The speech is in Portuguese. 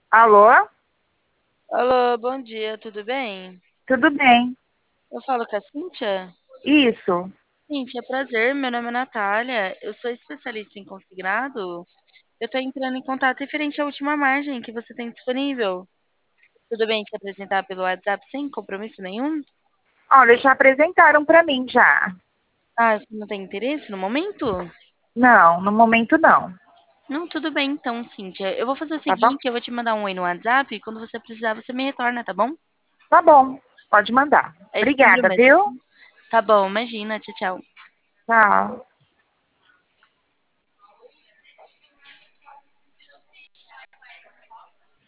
Alô? Alô, bom dia, tudo bem? Tudo bem? Eu falo com a Cíntia? Isso. Cíntia, prazer, meu nome é Natália, eu sou especialista em consignado. Eu estou entrando em contato referente à última margem que você tem disponível. Tudo bem te apresentar pelo WhatsApp sem compromisso nenhum? Olha, já apresentaram para mim já. Ah, você não tem interesse no momento? Não, no momento não. Não, tudo bem então, Cíntia. Eu vou fazer o Tá bom? seguinte, eu vou te mandar um oi no WhatsApp e quando você precisar você me retorna, tá bom? Tá bom. Pode mandar. É esse número Obrigada, mesmo. viu? Tá bom, imagina, tchau, tchau. Tchau.